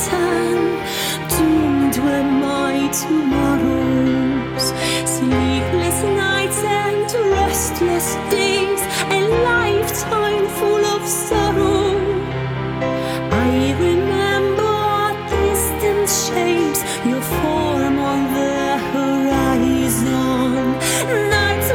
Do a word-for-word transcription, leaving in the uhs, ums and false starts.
forgotten. Doomed were my tomorrows, sleepless nights and restless days.